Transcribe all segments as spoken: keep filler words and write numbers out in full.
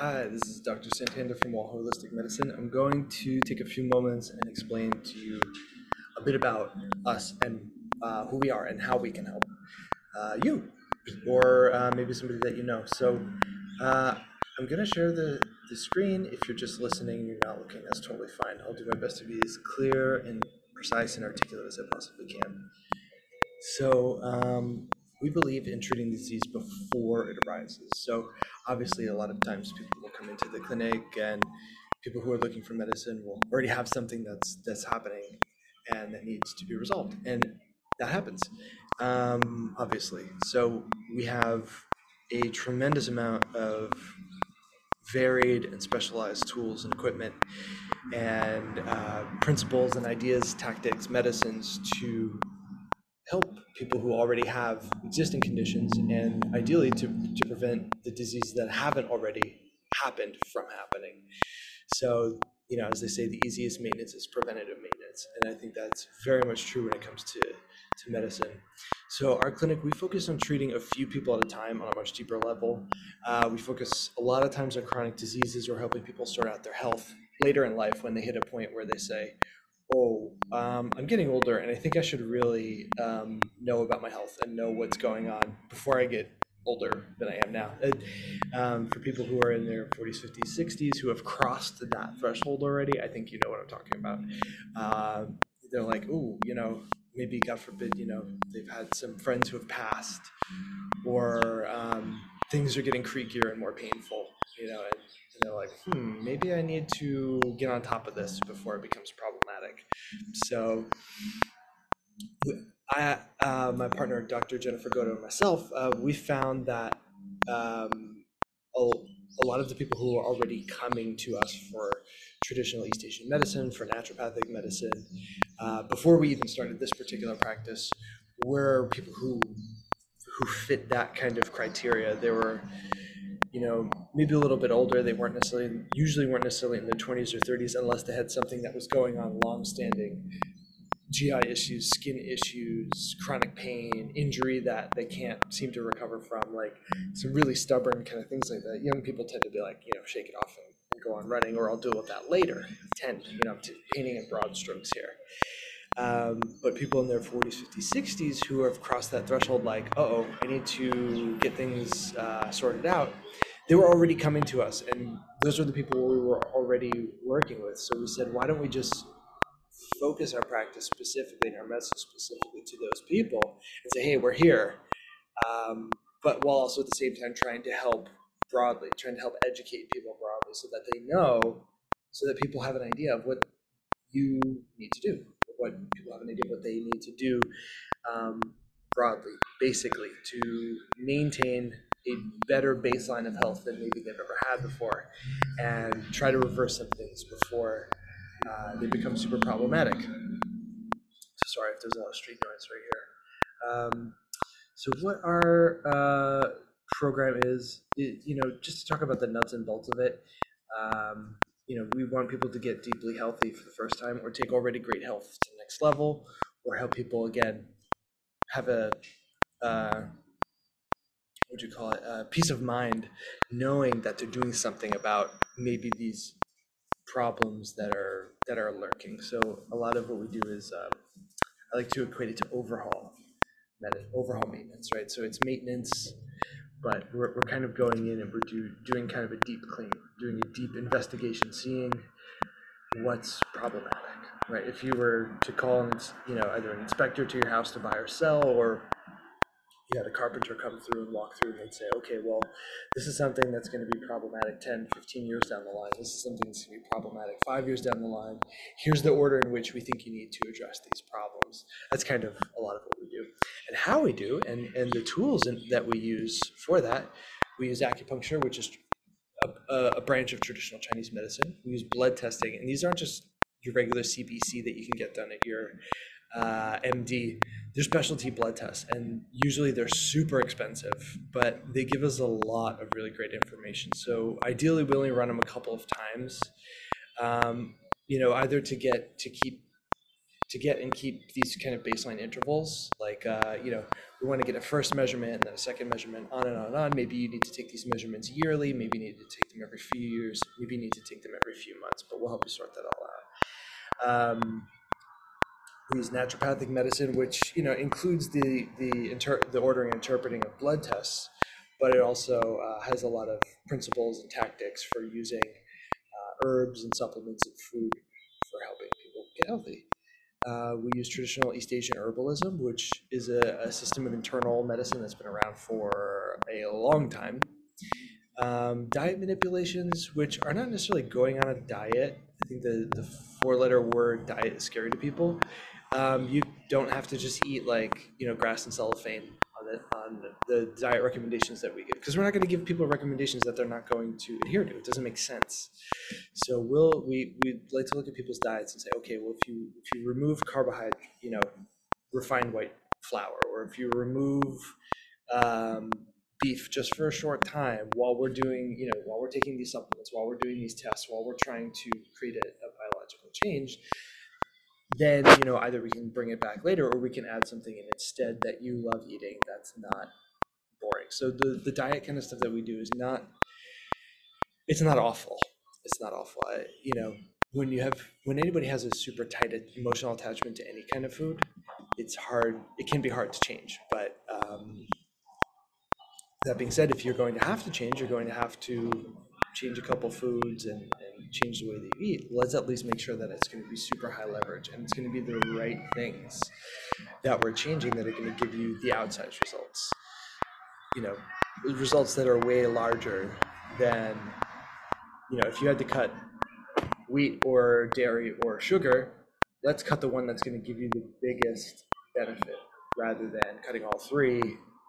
Hi, this is Doctor Santander from Wall Holistic Medicine. I'm going to take a few moments and explain to you a bit about us and uh, who we are and how we can help uh, you or uh, maybe somebody that you know. So uh, I'm going to share the, the screen. If you're just listening and you're not looking, that's totally fine. I'll do my best to be as clear and precise and articulate as I possibly can. So um, we believe in treating disease before it arises. So obviously a lot of times people will come into the clinic and people who are looking for medicine will already have something that's that's happening and that needs to be resolved. And that happens, um, obviously. So we have a tremendous amount of varied and specialized tools and equipment and uh, principles and ideas, tactics, medicines to help people who already have existing conditions and ideally to, to prevent the diseases that haven't already happened from happening. So, you know, as they say, the easiest maintenance is preventative maintenance. And I think that's very much true when it comes to, to medicine. So our clinic, we focus on treating a few people at a time on a much deeper level. Uh, we focus a lot of times on chronic diseases or helping people sort out their health later in life when they hit a point where they say, oh, um, I'm getting older and I think I should really um, know about my health and know what's going on before I get older than I am now. It, um, for people who are in their forties, fifties, sixties, who have crossed that threshold already, I think you know what I'm talking about. Uh, they're like, oh, you know, maybe God forbid, you know, they've had some friends who have passed or um, things are getting creakier and more painful, you know, and, and they're like, hmm, maybe I need to get on top of this before it becomes problematic. So I, uh, my partner, Doctor Jennifer Goto, and myself, uh, we found that um, a, a lot of the people who are already coming to us for traditional East Asian medicine, for naturopathic medicine, uh, before we even started this particular practice, were people who who fit that kind of criteria. They were, you know, maybe a little bit older. They weren't necessarily, usually weren't necessarily in their twenties or thirties unless they had something that was going on long-standing. G I issues, skin issues, chronic pain, injury that they can't seem to recover from, like some really stubborn kind of things like that. Young people tend to be like, you know, shake it off and, and go on running, or I'll deal with that later. Tend, you know, to painting in broad strokes here. Um, but people in their forties, fifties, sixties who have crossed that threshold, like, uh-oh, I need to get things uh, sorted out, they were already coming to us, and those are the people we were already working with. So we said, why don't we just focus our practice specifically and our medicine specifically to those people and say, hey, we're here. Um, but while also at the same time trying to help broadly, trying to help educate people broadly so that they know, so that people have an idea of what you need to do, what people have an idea of what they need to do um, broadly, basically, to maintain a better baseline of health than maybe they've ever had before and try to reverse some things before uh, they become super problematic. So sorry if there's a lot of street noise right here. Um, so what our uh, program is, it, you know, just to talk about the nuts and bolts of it, um, you know, we want people to get deeply healthy for the first time or take already great health to the next level, or help people, again, have a, uh, what would you call it, uh, peace of mind, knowing that they're doing something about maybe these problems that are that are lurking. So a lot of what we do is, um, I like to equate it to overhaul, overhaul maintenance, right? So it's maintenance, but we're, we're kind of going in and we're do, doing kind of a deep clean, doing a deep investigation, seeing what's problematic, right? If you were to call, you know, either an inspector to your house to buy or sell, or you had a carpenter come through and walk through and they'd say, okay, well, this is something that's going to be problematic ten, fifteen years down the line. This is something that's going to be problematic five years down the line. Here's the order in which we think you need to address these problems. That's kind of a lot of what we do. And how we do, and, and the tools in, that we use for that, we use acupuncture, which is a, a branch of traditional Chinese medicine. We use blood testing, and these aren't just your regular C B C that you can get done at your uh, M D. They're specialty blood tests, and usually they're super expensive, but they give us a lot of really great information. So ideally, we only run them a couple of times, um, you know, either to get to keep to get and keep these kind of baseline intervals. Like, uh, you know, we want to get a first measurement and then a second measurement, on and on and on. Maybe you need to take these measurements yearly. Maybe you need to take them every few years. Maybe you need to take them every few months, but we'll help you sort that all out. Um, we use naturopathic medicine, which, you know, includes the, the, inter- the ordering and interpreting of blood tests, but it also uh, has a lot of principles and tactics for using uh, herbs and supplements and food for helping people get healthy. Uh, we use traditional East Asian herbalism, which is a, a system of internal medicine that's been around for a long time. Um, diet manipulations, which are not necessarily going on a diet. I think the, the four-letter word diet is scary to people. Um, you don't have to just eat like, you know, grass and cellophane on the, on the diet recommendations that we give, because we're not going to give people recommendations that they're not going to adhere to. It doesn't make sense. So we'll we we like to look at people's diets and say, okay, well, if you if you remove carbohydrate, you know, refined white flour, or if you remove um, beef just for a short time while we're doing, you know, while we're taking these supplements, while we're doing these tests, while we're trying to create a, a biological change, then, you know, either we can bring it back later or we can add something in instead that you love eating that's not boring. So the, the diet kind of stuff that we do is not, it's not awful. It's not awful. I, you know, when you have, when anybody has a super tight emotional attachment to any kind of food, it's hard, it can be hard to change. But um, that being said, if you're going to have to change, you're going to have to change a couple foods and, and change the way that you eat. Let's at least make sure that it's going to be super high leverage and it's going to be the right things that we're changing that are going to give you the outsized results. You know, results that are way larger than, you know, if you had to cut wheat or dairy or sugar, let's cut the one that's going to give you the biggest benefit rather than cutting all three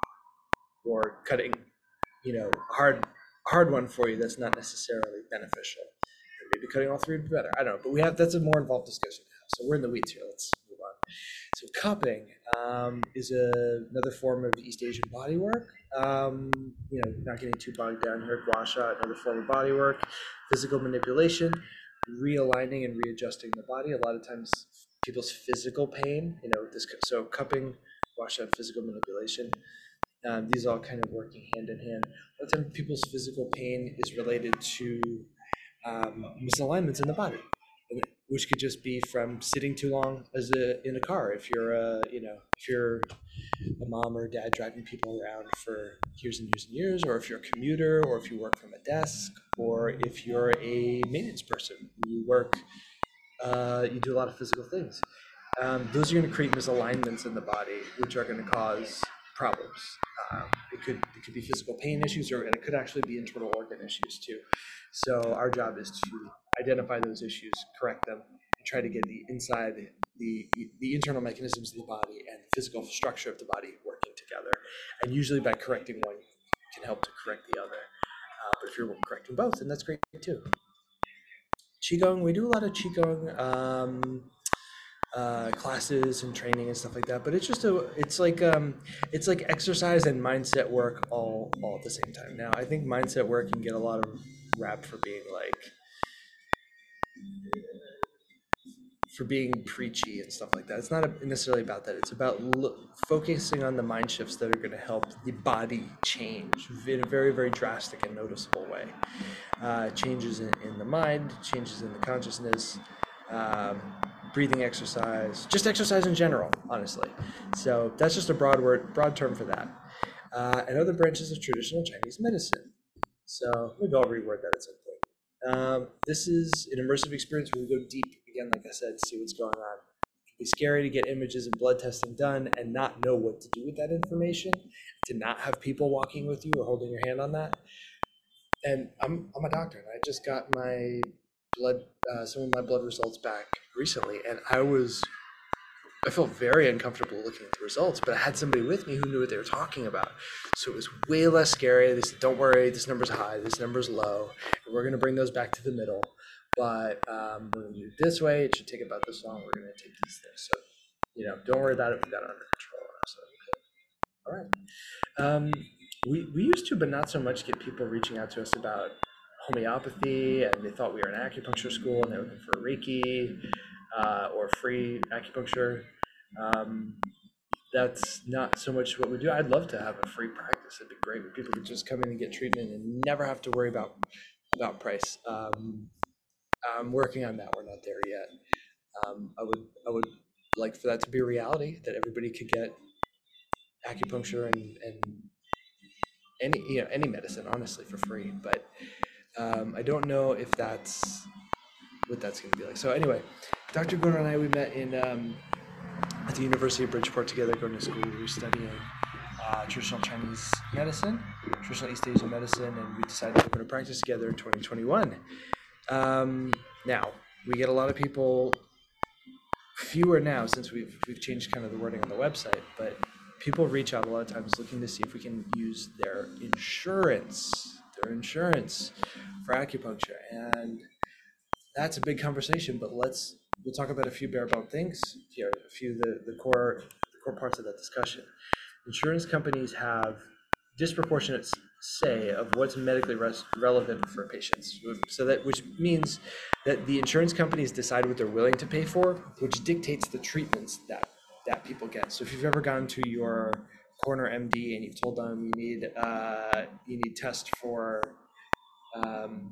or cutting, you know, hard hard one for you that's not necessarily beneficial. Maybe cutting all three would be better. I don't know, but we have, that's a more involved discussion to have. So we're in the weeds here. Let's move on. So cupping um, is a, another form of East Asian body work. Um, you know, not getting too bogged down here. Gua sha, another form of body work. Physical manipulation, realigning and readjusting the body. A lot of times people's physical pain, you know, this, so cupping, gua sha, physical manipulation. Um, these all kind of working hand in hand. A lot of times people's physical pain is related to um, misalignments in the body, which could just be from sitting too long as a, in a car. If you're a, you know, if you're a mom or a dad driving people around for years and years and years, or if you're a commuter, or if you work from a desk, or if you're a maintenance person, you work, uh, you do a lot of physical things. Um, those are going to create misalignments in the body, which are going to cause problems. Um, it could it could be physical pain issues, or and it could actually be internal organ issues too. So our job is to identify those issues, correct them, and try to get the inside, the the internal mechanisms of the body and the physical structure of the body working together. And usually by correcting one can help to correct the other. Uh, but if you're correcting both, then that's great too. Qigong, we do a lot of Qigong um, uh, classes and training and stuff like that. But it's just a, it's like um, it's like exercise and mindset work all all at the same time. Now, I think mindset work can get a lot of rap for being like for being preachy and stuff like that. It's not necessarily about that. It's about lo- focusing on the mind shifts that are going to help the body change in a very, very drastic and noticeable way. Uh, changes in, in the mind, changes in the consciousness, um, breathing exercise, just exercise in general, honestly. So that's just a broad word, broad term for that. Uh, and other branches of traditional Chinese medicine. So maybe I'll reword that at some point. Um, this is an immersive experience where we go deep, again, like I said, see what's going on. It can be scary to get images and blood testing done and not know what to do with that information, to not have people walking with you or holding your hand on that. And I'm I'm a doctor, and I just got my blood, uh, some of my blood results back recently, and I was, I felt very uncomfortable looking at the results, but I had somebody with me who knew what they were talking about. So it was way less scary. They said, don't worry, this number's high, this number's low, and we're going to bring those back to the middle. But um, we're going to do it this way. It should take about this long. We're going to take these things. So, you know, don't worry about it. We got it under control. So, all right. Um, we, we used to, but not so much, get people reaching out to us about homeopathy, and they thought we were an acupuncture school, and they were looking for Reiki. uh, or free acupuncture. Um, that's not so much what we do. I'd love to have a free practice. It'd be great when people could just come in and get treatment and never have to worry about about price. Um, I'm working on that. We're not there yet. Um, I would I would like for that to be a reality, that everybody could get acupuncture and, and any you know any medicine, honestly, for free. But um, I don't know if that's what that's going to be like. So anyway, Doctor Gordon and I, we met in um, at the University of Bridgeport together, going to school. We were studying uh, traditional Chinese medicine, traditional East Asian medicine, and we decided to open a practice together in twenty twenty-one. Um, now, we get a lot of people, fewer now since we've we've changed kind of the wording on the website, but people reach out a lot of times looking to see if we can use their insurance, their insurance for acupuncture. And that's a big conversation, but let's we'll talk about a few bare bone things here, a few of the, the core the core parts of that discussion. Insurance companies have disproportionate say of what's medically res- relevant for patients. So that which means that the insurance companies decide what they're willing to pay for, which dictates the treatments that that people get. So if you've ever gone to your corner M D and you've told them you need uh, you need test for um,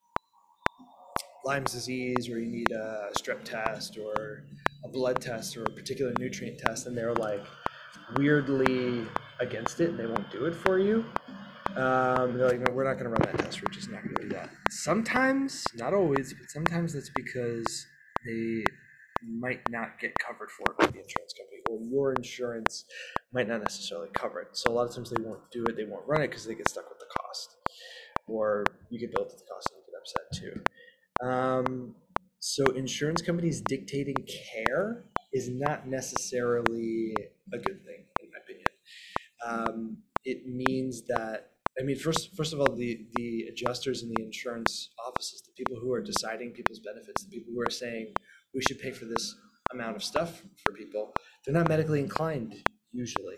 Lyme's disease, or you need a strep test or a blood test or a particular nutrient test, and they're like weirdly against it and they won't do it for you. Um, they're like, no, we're not going to run that test. We're just not going to do that. Sometimes, not always, but sometimes that's because they might not get covered for it by the insurance company, or your insurance might not necessarily cover it. So a lot of times they won't do it, they won't run it because they get stuck with the cost, or you get billed at the cost and you get upset too. Um, so insurance companies dictating care is not necessarily a good thing, in my opinion. Um, it means that, I mean, first, first of all, the, the adjusters in the insurance offices, the people who are deciding people's benefits, the people who are saying we should pay for this amount of stuff for people, they're not medically inclined usually.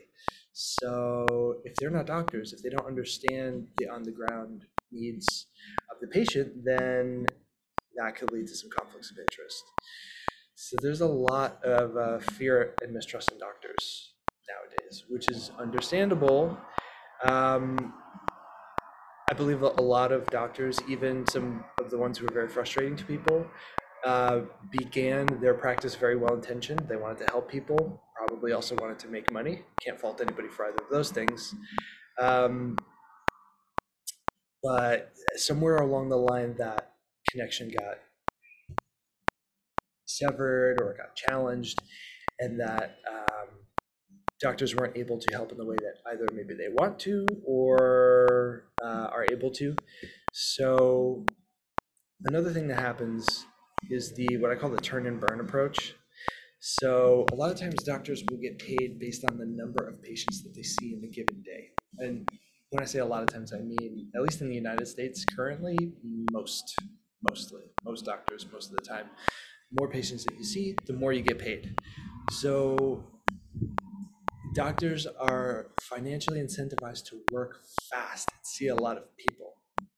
So if they're not doctors, if they don't understand the on-the-ground needs of the patient, then that could lead to some conflicts of interest. So there's a lot of uh, fear and mistrust in doctors nowadays, which is understandable. Um, I believe a lot of doctors, even some of the ones who are very frustrating to people, uh, began their practice very well intentioned. They wanted to help people, probably also wanted to make money. Can't fault anybody for either of those things. Um, but somewhere along the line, that connection got severed or got challenged, and that um, doctors weren't able to help in the way that either maybe they want to or uh, are able to. So another thing that happens is the what I call the turn and burn approach. So a lot of times doctors will get paid based on the number of patients that they see in a given day. And when I say a lot of times, I mean, at least in the United States currently, most, mostly, most doctors, most of the time, more patients that you see, the more you get paid. So doctors are financially incentivized to work fast and see a lot of people,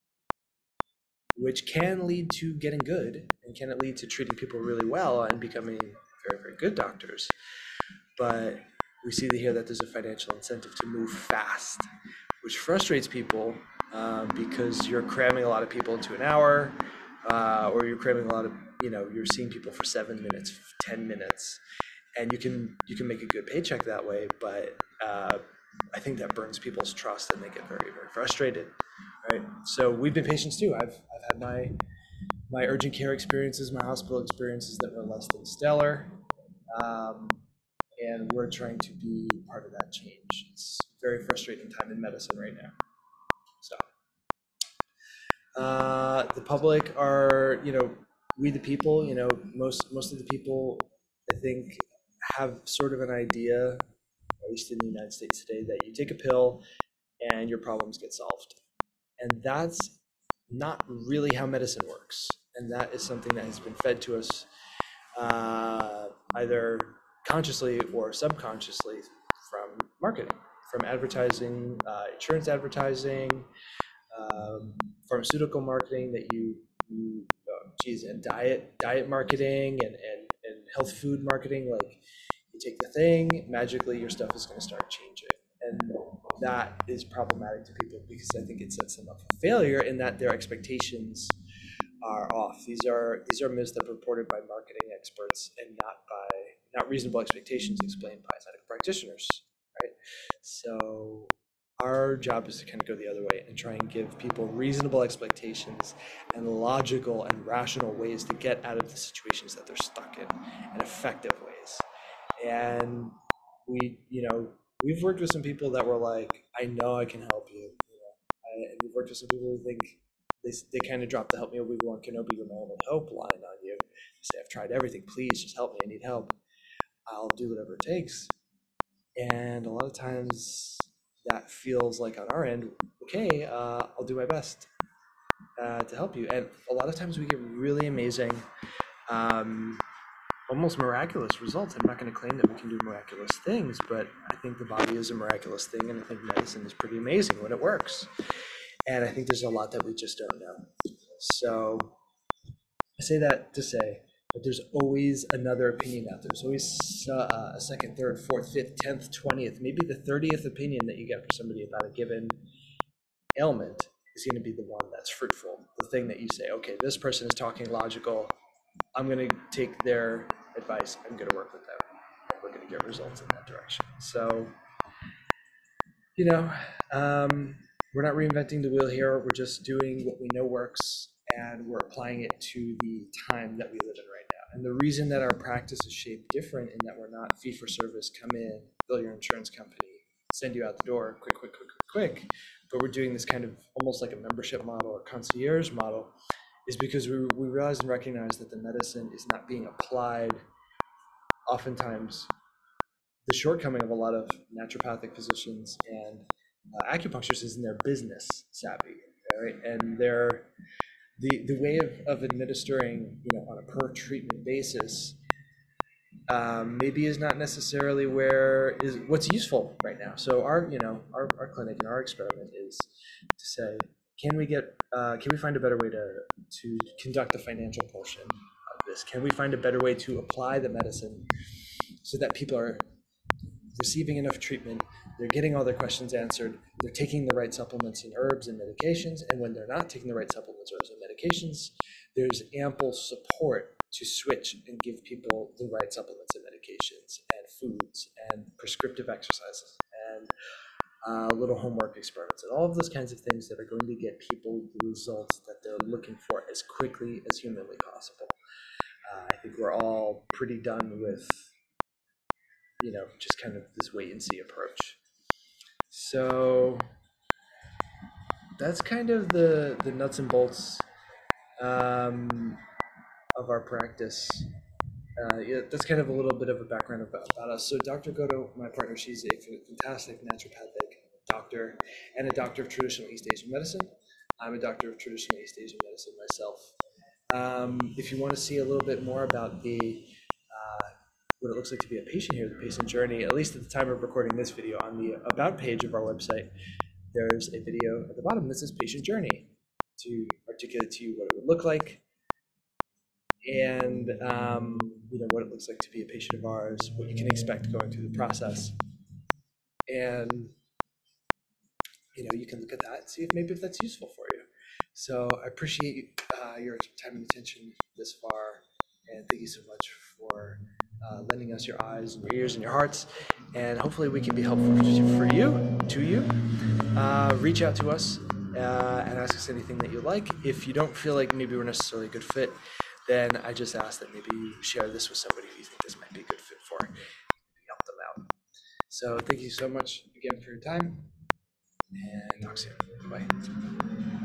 which can lead to getting good and can lead to treating people really well and becoming very, very good doctors. But we see here that there's a financial incentive to move fast, which frustrates people um, because you're cramming a lot of people into an hour, uh, or you're cramming a lot of, you know, you're seeing people for seven minutes, ten minutes, and you can you can make a good paycheck that way. But uh, I think that burns people's trust, and they get very, very frustrated. Right. So we've been patients too. I've I've had my my urgent care experiences, my hospital experiences that were less than stellar. Um, and we're trying to be part of that change. It's a very frustrating time in medicine right now. So uh, the public are, you know, we the people, you know, most most of the people, I think, have sort of an idea, at least in the United States today, that you take a pill and your problems get solved. And that's not really how medicine works. And that is something that has been fed to us uh, either consciously or subconsciously from marketing, from advertising, uh, insurance advertising, um, pharmaceutical marketing that you, you uh, geez, and diet diet marketing and, and, and health food marketing, like you take the thing, magically your stuff is going to start changing. And that is problematic to people because I think it sets them up for failure in that their expectations are off. These are these are myths that are reported by marketing experts and not by not reasonable expectations explained by medical practitioners, right? So our job is to kind of go the other way and try and give people reasonable expectations and logical and rational ways to get out of the situations that they're stuck in, and effective ways. And we, you know, we've worked with some people that were like, I know I can help you. you know, I, and we've worked with some people who think they, they kind of dropped the Help Me Obi-Wan Kenobi your only hope line on you. They say, I've tried everything. Please just help me. I need help. I'll do whatever it takes. And a lot of times that feels like on our end, okay, uh, I'll do my best uh, to help you. And a lot of times we get really amazing, um, almost miraculous results. I'm not going to claim that we can do miraculous things, but I think the body is a miraculous thing, and I think medicine is pretty amazing when it works. And I think there's a lot that we just don't know. So I say that to say that there's always another opinion out there. There's always uh, a second, third, fourth, fifth, tenth, twentieth, maybe the thirtieth opinion that you get for somebody about a given ailment is going to be the one that's fruitful. The thing that you say, okay, this person is talking logical. I'm going to take their advice. I'm going to work with them. And we're going to get results in that direction. So, you know, um, we're not reinventing the wheel here. We're just doing what we know works, and we're applying it to the time that we live in right now. And the reason that our practice is shaped different in that we're not fee for service, come in, bill your insurance company, send you out the door, quick, quick, quick, quick, quick, but we're doing this kind of almost like a membership model or concierge model, is because we, we realize and recognize that the medicine is not being applied. Oftentimes, the shortcoming of a lot of naturopathic physicians and uh, acupuncturists is in their business savvy, right? And they're the the way of, of administering, you know, on a per treatment basis, um, maybe is not necessarily where is what's useful right now. So our, you know, our, our clinic and our experiment is to say, can we get, uh, can we find a better way to to conduct the financial portion of this? Can we find a better way to apply the medicine so that people are receiving enough treatment, they're getting all their questions answered, they're taking the right supplements and herbs and medications, and when they're not taking the right supplements, herbs, and medications, there's ample support to switch and give people the right supplements and medications and foods and prescriptive exercises and uh, little homework experiments and all of those kinds of things that are going to get people the results that they're looking for as quickly as humanly possible. Uh, I think we're all pretty done with, you know, just kind of this wait and see approach. So that's kind of the, the nuts and bolts um, of our practice. Uh, yeah, that's kind of a little bit of a background about, about us. So Doctor Goto, my partner, she's a fantastic naturopathic doctor and a doctor of traditional East Asian medicine. I'm a doctor of traditional East Asian medicine myself. Um, if you want to see a little bit more about the uh, what it looks like to be a patient here, the patient journey, at least at the time of recording this video, on the About page of our website, there's a video at the bottom that says patient journey to articulate to you what it would look like and um, you know, what it looks like to be a patient of ours, what you can expect going through the process. And you know, you can look at that and see if maybe if that's useful for you. So I appreciate uh, your time and attention this far, and thank you so much for uh, lending us your eyes and your ears and your hearts, and hopefully we can be helpful for you, to you. Uh, reach out to us uh, and ask us anything that you like. If you don't feel like maybe we're necessarily a good fit, then I just ask that maybe you share this with somebody who you think this might be a good fit for, maybe help them out. So thank you so much again for your time, and talk soon. Bye.